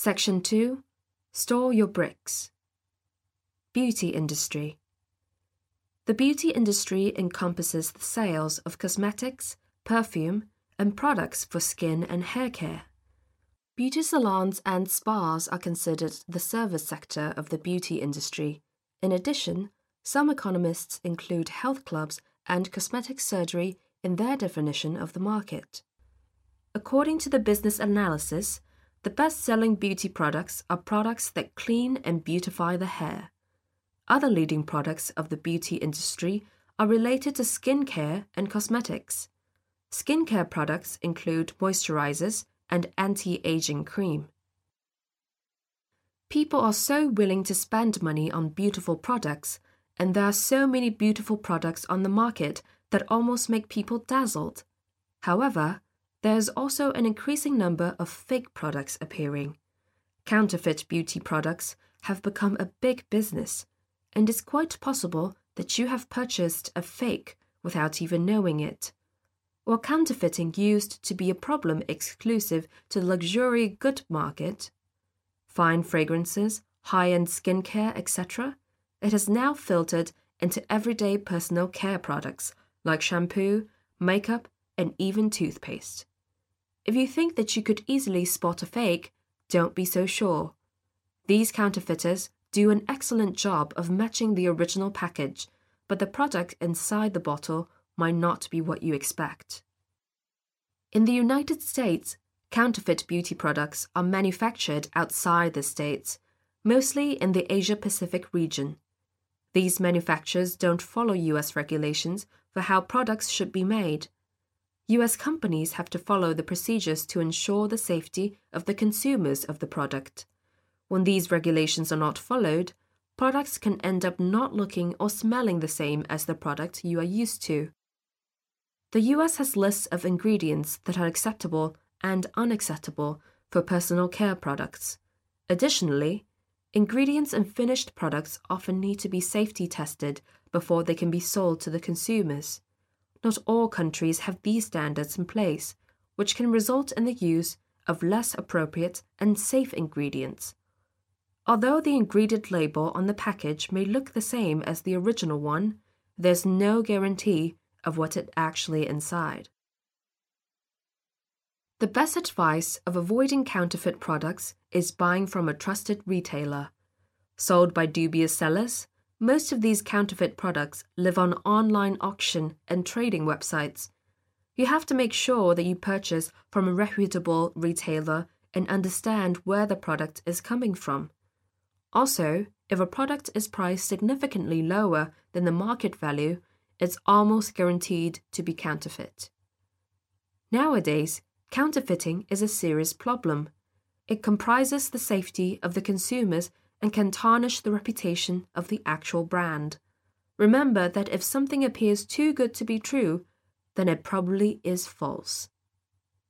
Section 2. Store your bricks. Beauty industry. The beauty industry encompasses the sales of cosmetics, perfume, and products for skin and hair care. Beauty salons and spas are considered the service sector of the beauty industry. In addition, some economists include health clubs and cosmetic surgery in their definition of the market. According to the Business Analysis, the best-selling beauty products are products that clean and beautify the hair. Other leading products of the beauty industry are related to skincare and cosmetics. Skincare products include moisturizers and anti-aging cream. People are so willing to spend money on beautiful products, and there are so many beautiful products on the market that almost make people dazzled. However, there is also an increasing number of fake products appearing. Counterfeit beauty products have become a big business, and it's quite possible that you have purchased a fake without even knowing it. Or counterfeiting used to be a problem exclusive to the luxury good market, fine fragrances, high-end skincare, etc., it has now filtered into everyday personal care products like shampoo, makeup, and even toothpaste. If you think that you could easily spot a fake, don't be so sure. These counterfeiters do an excellent job of matching the original package, but the product inside the bottle might not be what you expect. In the United States, counterfeit beauty products are manufactured outside the States, mostly in the Asia-Pacific region. These manufacturers don't follow U.S. regulations for how products should be made. U.S. companies have to follow the procedures to ensure the safety of the consumers of the product. When these regulations are not followed, products can end up not looking or smelling the same as the product you are used to. The U.S. has lists of ingredients that are acceptable and unacceptable for personal care products. Additionally, ingredients in finished products often need to be safety tested before they can be sold to the consumers. Not all countries have these standards in place, which can result in the use of less appropriate and safe ingredients. Although the ingredient label on the package may look the same as the original one, there's no guarantee of what's actually inside. The best advice of avoiding counterfeit products is buying from a trusted retailer. Sold by dubious sellers, most of these counterfeit products live on online auction and trading websites. You have to make sure that you purchase from a reputable retailer and understand where the product is coming from. Also, if a product is priced significantly lower than the market value, it's almost guaranteed to be counterfeit. Nowadays, counterfeiting is a serious problem. It compromises the safety of the consumers and can tarnish the reputation of the actual brand. Remember that if something appears too good to be true, then it probably is false.